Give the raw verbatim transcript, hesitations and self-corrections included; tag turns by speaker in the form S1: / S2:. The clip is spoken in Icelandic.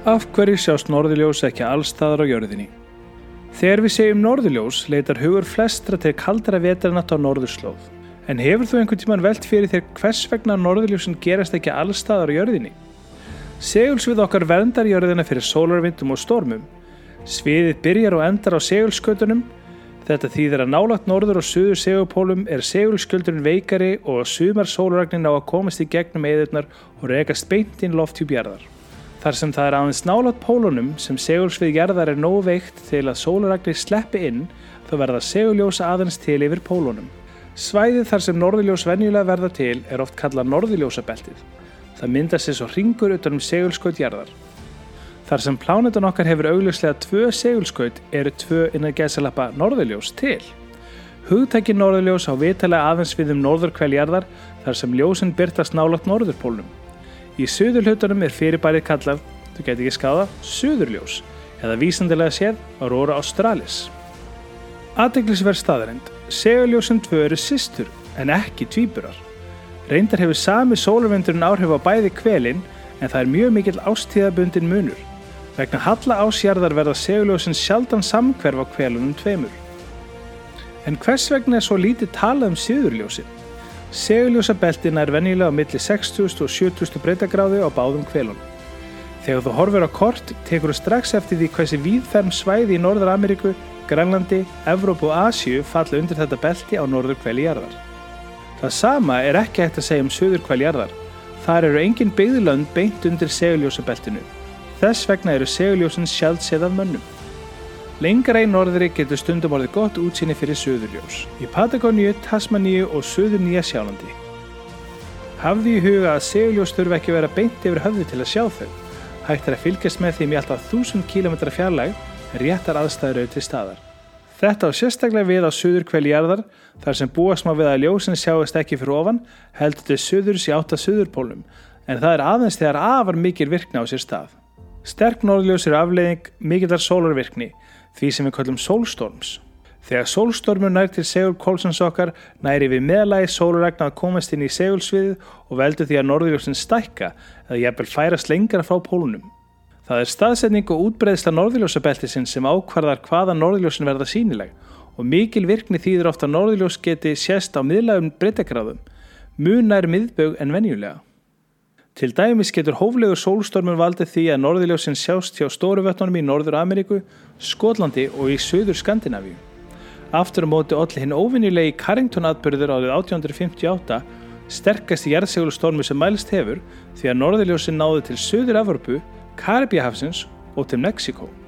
S1: Af hverju sjást norðurljós ekki alls staðar á jörðinni? Þegar við segjum norðurljós leitar hugur flestra til kaldara vetrarnátta á norðurslóð. En hefur þú einhvern tímann velt fyrir þér hvers vegna norðurljósin gerast ekki alls staðar á jörðinni? Segulsvið okkar verndar jörðina fyrir sólarvindum og stormum. Sviðið byrjar og endar á segulskautunum. Þetta þýðir að nálægt norður og suður segulpólum er segulskjöldurinn veikari og sumar sólarragnir ná að komast í gegnum eyðurnar og rekast beint inn lofthjúp jarðar. Þar sem það er aðeins nálægt pólunum sem segulsvið jarðar er nógu veikt til að sólarragnir sleppi inn, þá verða seguljós aðeins til yfir pólunum. Svæðið þar sem norðurljós venjulega verða til er oft kallað norðurljósabeltið. Það myndast eins og hringur utan um segulskaut jarðar. Þar sem plánetan okkar hefur augljóslega tvö segulskaut eru tvö innan gæsalappa norðurljós til. Hugtakið norðurljós á vitanlega aðeins við um norðurhvel jarðar þar sem ljósin birtast nálægt norðurpólnum. Í suðurhlutanum er fyrirbærið kallað, þú gæti ekki skáða, suðurljós eða vísindalega séð Aurora Australis. Athyglisverð staðreynd, seguljósin tvö eru systur en ekki tvíburar. Reyndar hefur sami sólarvindurinn áhrif á bæði hvelin en það er mjög mikill ástíðabundin munur. Vegna halla ásjarðar verða seguljósin sjaldan samhverf á hvelunum tveimur. En hvers vegna er svo lítið talað um suðurljósin? Seguljósabeltin er venjulega á milli sextíu og sjötíu breiddargráðu á báðum hvelunum. Þegar þú horfir á kort, tekur þú strax eftir því hversu víðferm svæði í Norður-Ameríku, Grænlandi, Evrópu og Asíu falla undir þetta belti á norðurhveli jarðar. Það sama er ekki hægt að segja um suðurhvel jarðar. Þar eru engin byggðlönd beint undir seguljósabeltinu. Þess vegna eru seguljósin sjaldséð af mönnum. Lengra í norðri getur stundum orðið gott útsýni fyrir suðurljós, í Patagoníu, Tasmaníu og suður Nýja-Sjálandi. Hafðu í huga að seguljós þurfa ekki að vera beint yfir höfði til að sjá þau. Hægt er að fylgjast með þeim í alltaf þúsund kílómetra fjarlægð en réttar aðstæður eru til staðar. Þetta á sérstaklega við á suðurhveli jarðar, þar sem búast má við að ljósin sjáist ekki fyrir ofan, heldur til suðurs í átt að suðurpólnum, en það er aðeins þegar afar mikil virkni á sér stað. Sterk norðurljós eru afleiðing mikillar sólarvirkni, því sem við kallum sólstorms. Þegar sólstormur nær til segulpólsins okkar næri við meðalagi sólarragna að komast inn í segulsviðið og veldur því að norðurljósin stækka eða jafnvel færast lengra frá pólunum. Það er staðsetning og útbreiðsla norðurljósabeltisins sem ákvarðar hvaða norðurljósin verða sýnileg og mikil virkni þýðir oft að norðurljós geti sést á miðlægum breiddargráðum, mun nær miðbaug en venjulega. Til dæmis getur hóflegur sólstormur valdið því að norðurljósin sjást hjá stóru vötnunum í Norður-Ameríku, Skotlandi og í Suður-Skandinavíu. Aftur á móti olli hinn óvenjulegi Carrington-atburður árið átján hundruð fimmtíu og átta sterkasti jarðsegulstormur sem mælst hefur því að norðurljósin náðu til Suður-Evrópu, Karíbahafsins og til Mexíkó.